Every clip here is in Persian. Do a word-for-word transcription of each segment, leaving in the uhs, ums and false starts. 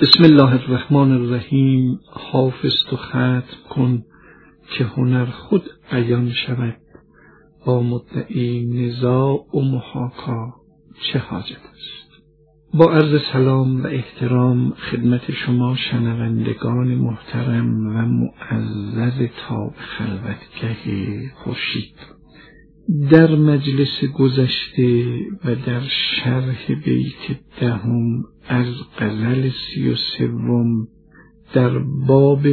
بسم الله الرحمن الرحیم. حافظ تو ختم کن که هنر خود عیان شود، با مدعی نزاع و محاکا چه حاجت است. با عرض سلام و احترام خدمت شما شنوندگان محترم و معزز تاب خلوتگه خورشید، در مجلس گذشته و در شرح بیت دهم از غزل سی و سوم در باب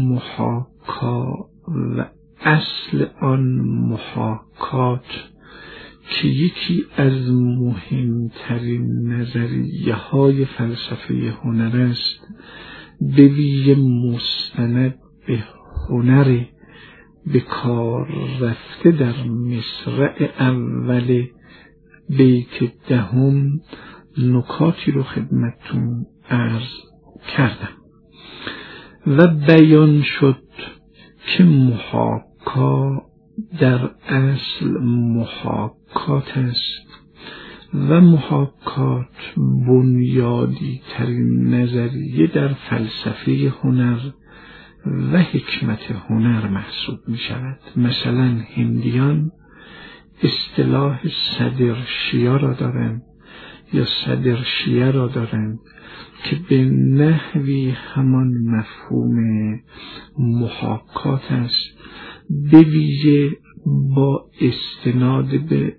محاکا و اصل آن محاکات که یکی از مهمترین نظریه های فلسفه هنر است، به ویژه مستند به هنر به کار رفته در مصرع اول بیت دهم، نکاتی رو خدمتتون عرض کردم و بیان شد که محاکا در اصل محاکات است و محاکات بنیادی ترین نظریه در فلسفه هنر و حکمت هنر محسوب می شود. مثلا هندیان اصطلاح صدرشیه را دارند یا صدرشیه را دارند که به نحوی همان مفهوم محاکات است، به ویژه با استناد به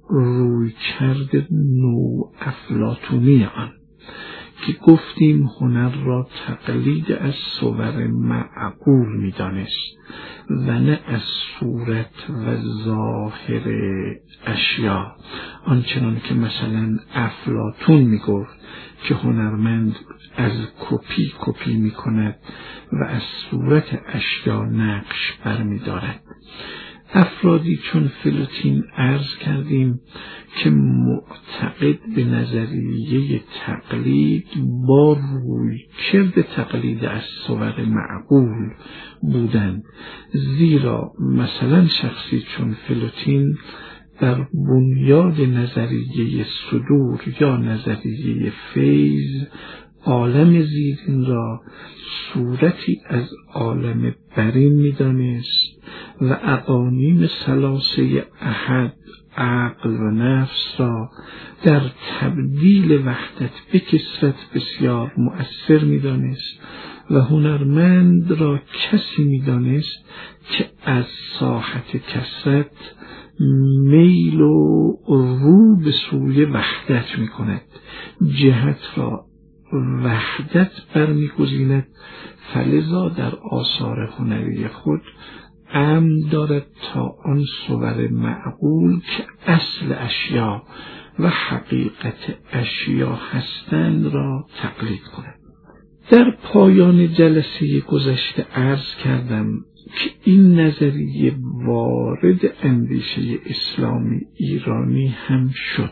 رویکرد نو افلاطونی آن که گفتیم هنر را تقلید از صور معقول می دانست و نه از صورت و ظاهر اشیا، آنچنان که مثلا افلاطون می گفت که هنرمند از کپی کپی می کند و از صورت اشیا نقش برمی دارد. افرادی چون فلوتین عرض کردیم که معتقد به نظریه تقلید با رویکرد تقلید از صور معقول بودند، زیرا مثلا شخصی چون فلوتین بر بنیاد نظریه صدور یا نظریه فیض عالم زیرین را صورتی از عالم برین می دانست و اقانیم ثلاثه احد، عقل و نفس را در تبدیل وحدت به کثرت بسیار مؤثر می دانست و هنرمند را کسی می دانست که از ساحت کثرت میل و رو به سوی وحدت می کند، جهت را وحدت برمی‌گزیند، فلذا در آثار هنری خود امر دارد تا آن صور معقول که اصل اشیا و حقیقت اشیا هستند را تقلید کند. در پایان جلسه گذشته عرض کردم که این نظریه وارد اندیشه اسلامی ایرانی هم شد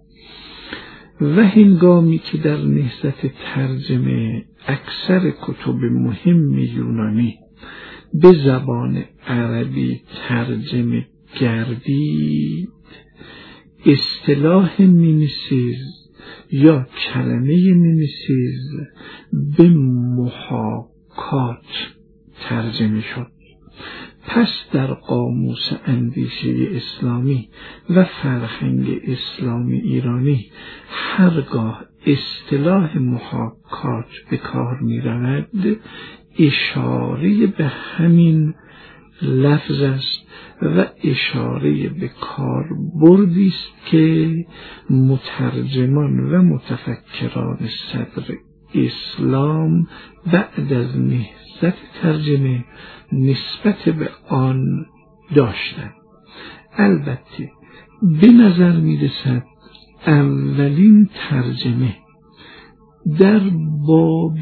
و هنگامی که در نهضت ترجمه اکثر کتب مهم یونانی به زبان عربی ترجمه گردید، اصطلاح میمیسیز یا کلمه میمیسیز به محاکات ترجمه شد. پس در قاموس اندیشه اسلامی و فرهنگ اسلامی ایرانی هرگاه اصطلاح محاکات به کار می رود، اشاره به همین لفظ است و اشاره به کار بردی است که مترجمان و متفکران صدر اسلام بعد از نهضت ترجمه نسبت به آن داشتند. البته به نظر می رسد اولین ترجمه در باب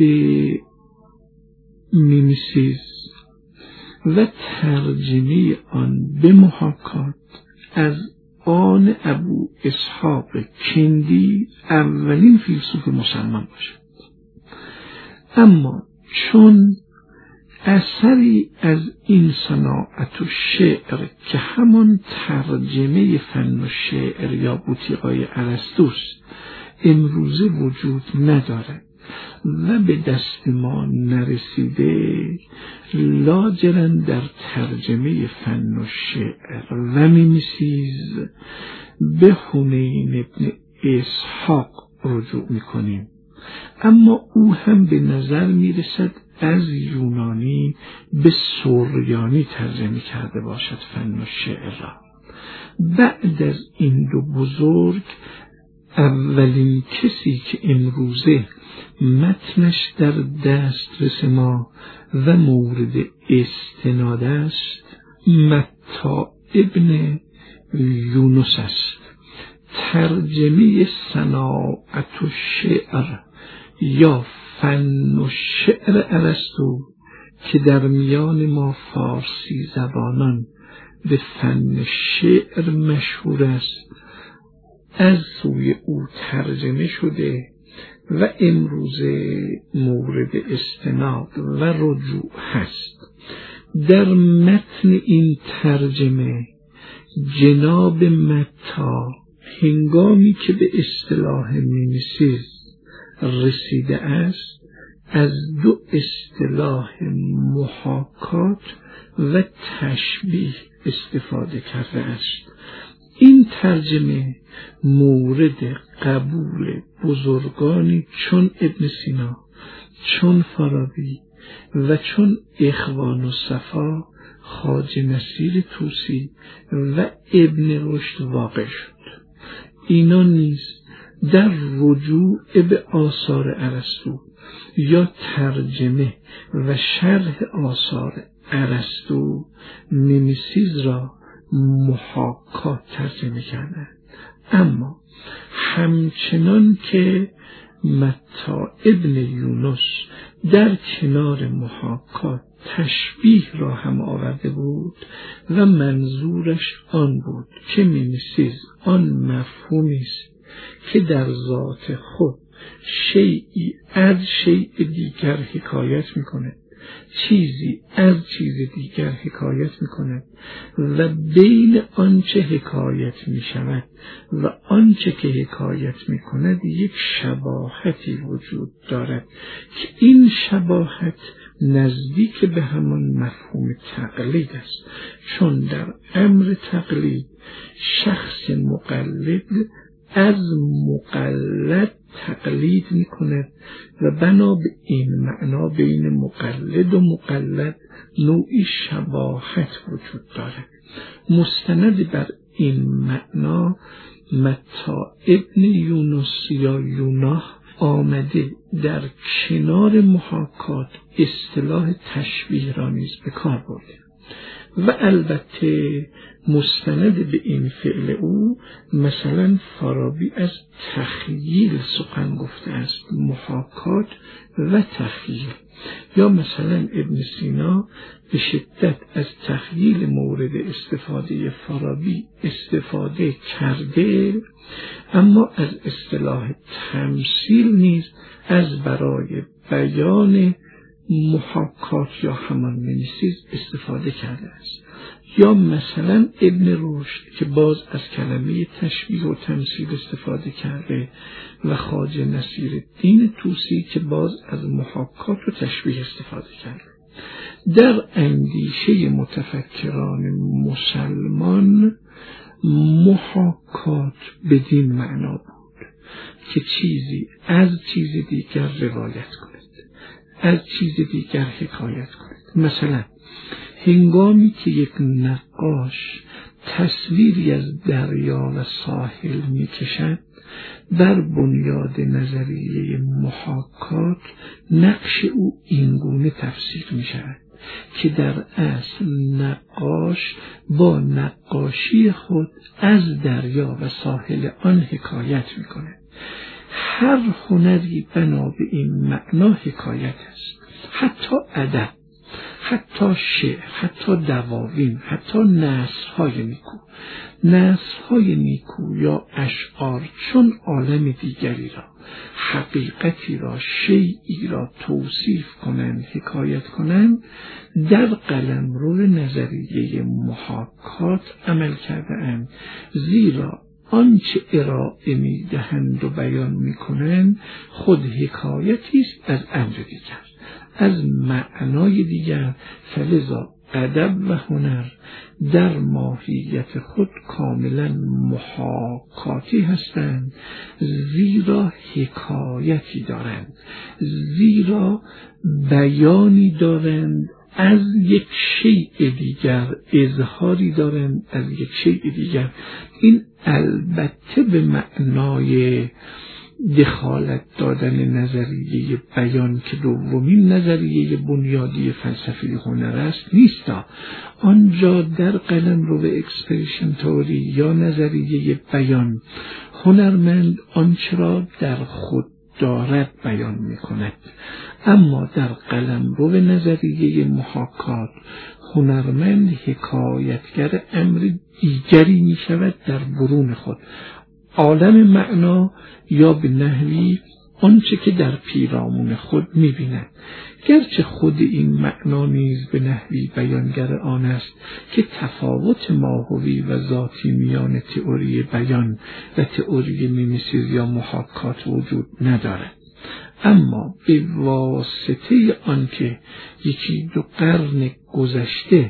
میمیسیز و ترجمه آن به محاکات از آن ابو اسحاق کندی، اولین فیلسوف مسلمان باشد. اما چون اثری از این صناعت و شعر که همان ترجمه فن و شعر یا بوتیقای ارسطوست امروزه وجود ندارد و به دست ما نرسیده، لاجرم در ترجمه فن و شعر و میمیسیز به حنین ابن اسحاق رجوع میکنیم. اما او هم به نظر میرسد از یونانی به سوریانی ترجمه کرده باشد فن و شعر را. بعد از این دو بزرگ، اولین کسی که امروزه متنش در دسترس ما و مورد استناد است متی ابن یونس است. ترجمه صناعت و شعر یا فن و شعر ارسطو که در میان ما فارسی زبانان به فن شعر مشهور است، از سوی او ترجمه شده و امروزه مورد استناد و رجوع هست. در متن این ترجمه جناب متی هنگامی که به اصطلاح میمیسیز رسیده است، از دو اصطلاح محاکات و تشبیه استفاده کرده است. این ترجمه مورد قبول بزرگانی چون ابن سینا، چون فارابی و چون اخوان الصفا، خواجه نصیر طوسی و ابن رشد واقع شد. اینا نیز در رجوع به آثار ارسطو یا ترجمه و شرح آثار ارسطو میمیسیز را محاکات ترجمه کردند. اما همچنان که متی ابن یونس در کنار محاکات تشبیه را هم آورده بود و منظورش آن بود که میمیسیز آن مفهومی است که در ذات خود شیئی از شیء دیگر حکایت می‌کند، چیزی از چیز دیگر حکایت می‌کند و بین آنچه حکایت می‌شود و آنچه که حکایت می‌کند یک شباهتی وجود دارد که این شباهت نزدیک به همان مفهوم تقلید است، چون در امر تقلید شخص مقلد از مقلد تقلید می کند و بنا به این معنا بین مقلد و مقلد نوعی شباهت وجود دارد. مستند بر این معنا متی ابن یونس یا یوناه آمده در کنار محاکات اصطلاح تشبیه را نیز به کار برده و البته مستند به این فعل او مثلا فارابی از تخییل سخن گفته است، محاکات و تخییل، یا مثلا ابن سینا به شدت از تخییل مورد استفاده فارابی استفاده کرده، اما از اصطلاح تمثیل نیز از برای بیان محاکات یا همان میمیسیز استفاده کرده است. یا مثلا ابن رشد که باز از کلمه تشبیه و تمثیل استفاده کرده و خواجه نصیرالدین طوسی که باز از محاکات و تشبیه استفاده کرده. در اندیشه متفکران مسلمان محاکات بدین معنا بود که چیزی از چیز دیگر روایت کند، از چیز دیگر حکایت کند. مثلا هنگامی که یک نقاش تصویری از دریا و ساحل می کشد، بر بنیاد نظریه محاکات نقش او اینگونه تفسیر می شود که در اصل نقاش با نقاشی خود از دریا و ساحل آن حکایت می کند. هر هنری بنا به این معنا حکایت است، حتی ادب، حتی شعر، حتی دواوین، حتی نثرهای نیکو. نثرهای نیکو یا اشعار چون عالم دیگری را، حقیقتی را، شیئی را توصیف کنند، حکایت کنند، در قلمرو نظریه محاکات عمل کرده اند، زیرا آنچه ارائه میدهند و بیان میکنند خود حکایتی است از امر دیگر، از معنای دیگر. فلذا ادب و هنر در ماهیت خود کاملا محاکاتی هستند، زیرا حکایتی دارند، زیرا بیانی دارند از یک شیء دیگر، اظهاری دارند از یک شیء دیگر. این البته به معنای دخالت دادن نظریه بیان که دومین نظریه بنیادی فلسفه هنر است نیست. آنجا در قلمرو اکسپرشن توری یا نظریه بیان، هنرمند آنچه را در خود دارد بیان می کند، اما در قلمرو نظریه محاکات هنرمند حکایتگر امر دیگری می شود در برون خود، عالم معنا یا به نحوی آنچه که در پیرامون خود می بیند. گرچه خود این معنا نیز به نحوی بیانگر آن است که تفاوت ماهوی و ذاتی میان تئوری بیان و تئوری میمیسیز یا محاکات وجود ندارد، اما به واسطه آنکه یکی دو قرن گذشته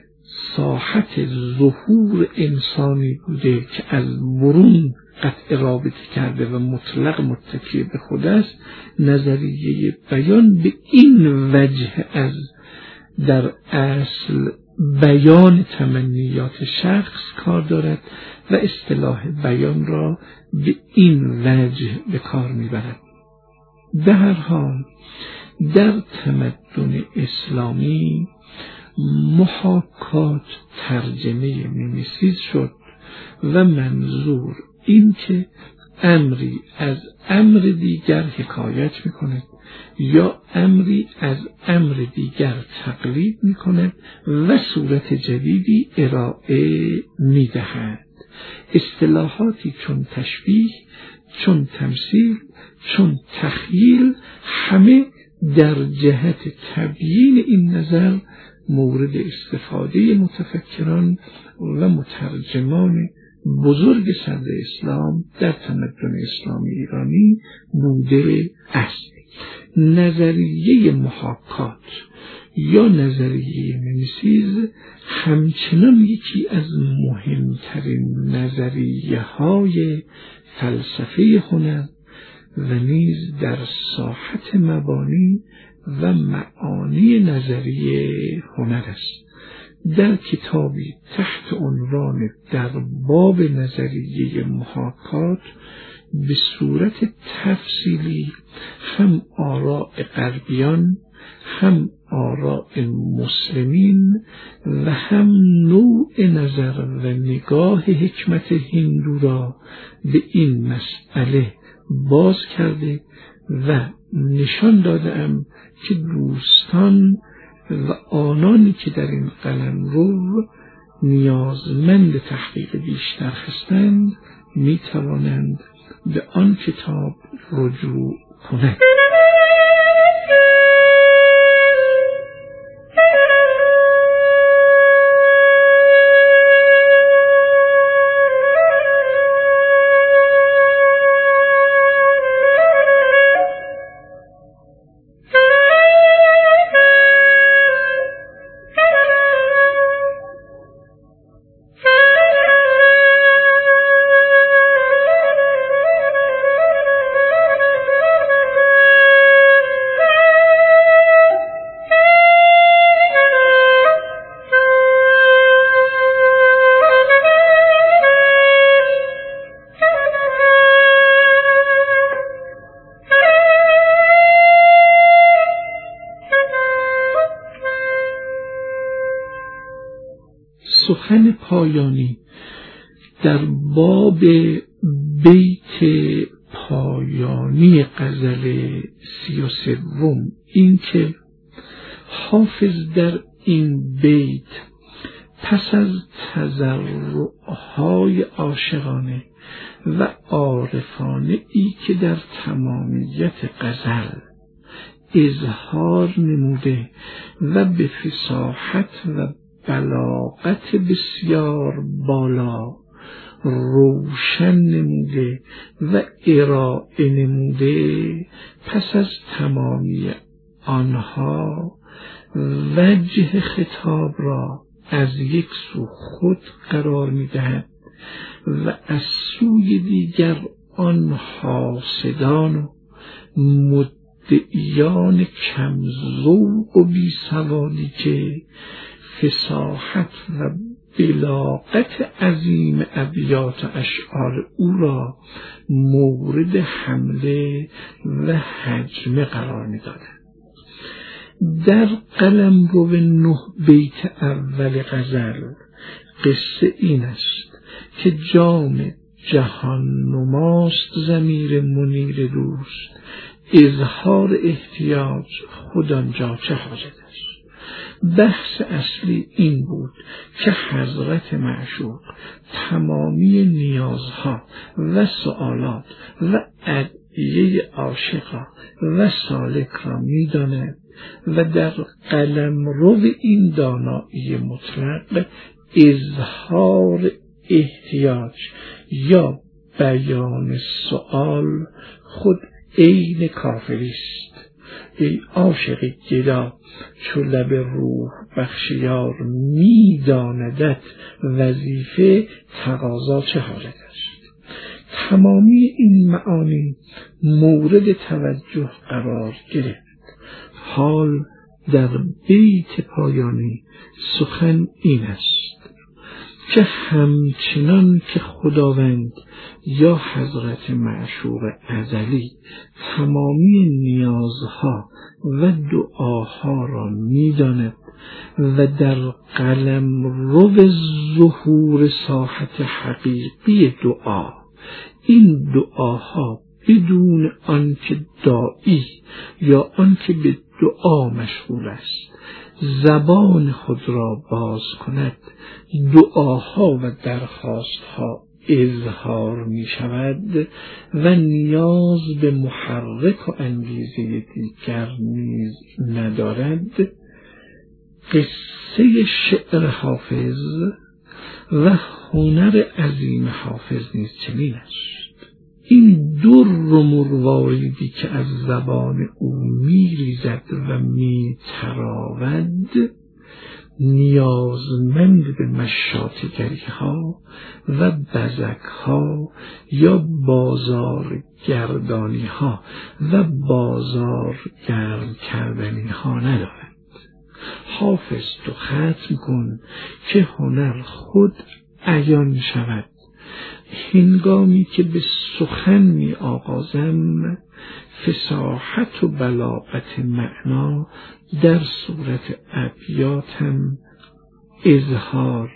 ساحت ظهور انسانی بوده که از برون قطع رابطه کرده و مطلق متکی به خود است، نظریه بیان به این وجه از در اصل بیان تمنیات شخص کار دارد و اصطلاح بیان را به این وجه به کار میبرد. به هر حال در تمدن اسلامی محاکات ترجمه میمیسیز شد و منظور این که امری از امر دیگر حکایت می کند یا امری از امر دیگر تقلید می کند و صورت جدیدی ارائه می دهد. اصطلاحاتی چون تشبیه، چون تمثیل، چون تخیل، همه در جهت تبیین این نظر مورد استفاده متفکران و مترجمان بزرگ صدر اسلام در تمدن اسلامی ایرانی بوده است. نظریه محاکات یا نظریه میمیسیز همچنان یکی از مهمترین نظریه های فلسفه هنر و نیز در ساحت مبانی و معانی نظریه هنر است. در کتابی تحت عنوان در باب نظریه محاکات به صورت تفصیلی هم آراء غربیان، هم آراء مسلمین و هم نوع نظر و نگاه حکمت هندو را به این مسئله باز کرده و نشان دادم که دوستان و آنانی که در این قلمرو نیازمند تحقیق بیشتر هستند می توانند به آن کتاب رجوع کنند. سخن پایانی در باب بیت پایانی غزل سی و سوم این که حافظ در این بیت پس از تضرعهای عاشقانه و عارفانه ای که در تمامیت غزل اظهار نموده و به فصاحت و بلاغت بسیار بالا روشن نموده و ارائه نموده، پس از تمامی آنها وجه خطاب را از یک سو خود قرار می‌دهد و از سوی دیگر آن حاسدان و مدعیان کمذوق و بیسوادی که فصاحت و بلاغت عظیم ابیات اشعار او را مورد حمله و هجمه قرار می‌دادند. در قلمرو نه بیت اول غزل قصه این است که جام جهان نماست ضمیر منیر دوست، اظهار احتیاج خود آنجا چه حاجت است. بحث اصلی این بود که حضرت معشوق تمامی نیازها و سوالات و ادعیه عاشق و سالک را می‌داند و در قلمرو این دانایی مطلق اظهار احتیاج یا بیان سؤال خود عین کافری است. ای عاشق گدا چو لب روح بخشیار می داندت وظیفه تقاضا چه حاجت است. تمامی این معانی مورد توجه قرار گرفت. حال در بیت پایانی سخن این است که همچنان که خداوند یا حضرت معشوق ازلی تمامی نیازها و دعاها را می‌داند و در قلمرو ظهور ساحت حقیقی دعا این دعاها بدون آنکه داعی یا آنکه به دعا مشغول است زبان خود را باز کند، دعاها و درخواستها اظهار می شود و نیاز به محرک و انگیزه دیگر نیز ندارد. قصه شعر حافظ و هنر عظیم حافظ نیز چنین است. این در و مرواریدی که از زبان او می ریزد و می تراود نیازمند به مشاطگری ها و بزک ها یا بازار گردانی ها و بازار گرم کردنی ها ندارد. حافظ تو ختم کن که هنر خود عیان شود. هنگامی که به سخن می آغازم فصاحت و بلاغت معنا در صورت ابیاتم اظهار،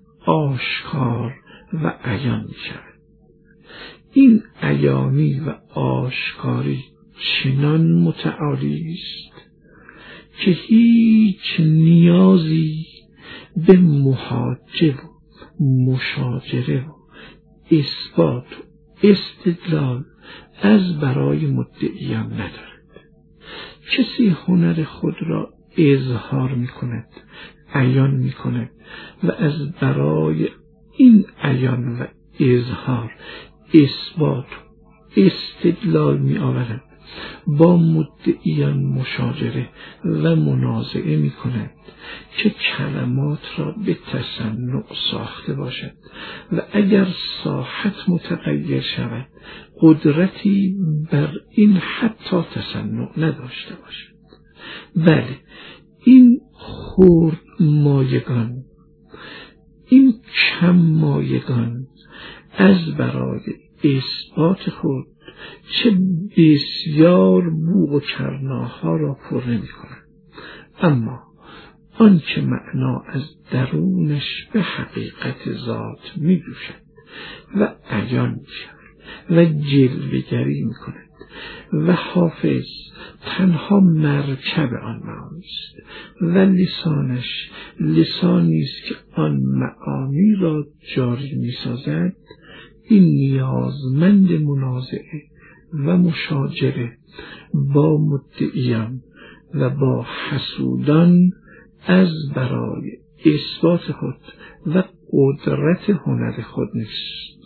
آشکار و عیان می شود. این عیانی و آشکاری چنان متعالی است که هیچ نیازی به محاجه و مشاجره و اثبات و استدلال از برای مدعیان ندارد. کسی هنر خود را اظهار می کند، عیان می کند و از برای این عیان و اظهار اثبات و استدلال می آورد. با مدعیان مشاجره و منازعه می کند که کلمات را به تصنع ساخته باشد و اگر ساحت متغیر شود قدرتی بر این حتی تصنع نداشته باشد. بله، این خرد مایگان، این کم مایگان از برای اثبات خود چه بسیار بوق و کرناها را پر نمی کنند، اما آنچه معنا از درونش به حقیقت ذات می جوشد و عیان می شود و جلوه‌گری می کند و حافظ تنها مرکب آن معانی است و لسانش لسانی است که آن معانی را جاری می سازد. این نیازمند منازعه و مشاجره با مدعیان و با حسودان از برای اثبات خود و قدرت هنر خود نیست.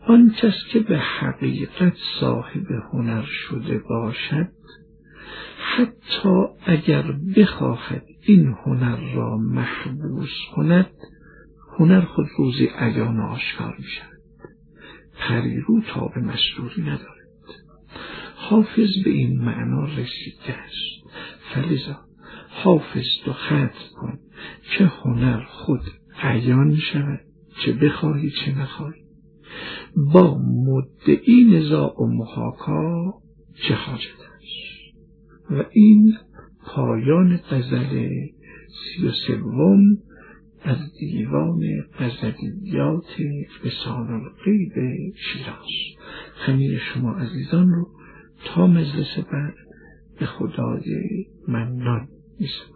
آن کس که به حقیقت صاحب هنر شده باشد، حتی اگر بخواهد این هنر را محبوس کند، هنر خود روزی عیان و آشکار می شود. پریرو تا به مسروری ندارد. حافظ به این معنا رسیده است. فلذا حافظ تو ختم کن که هنر خود عیان شود، چه بخواهی چه نخواهی. با مدعی نزاع و محاکا چه حاجت است؟ و این پایان غزل سی و سوم از دیوان غزلیات لسان الغیب شیراز. همه شما عزیزان رو تا مجلس بعد به خدای منان می‌سپارم.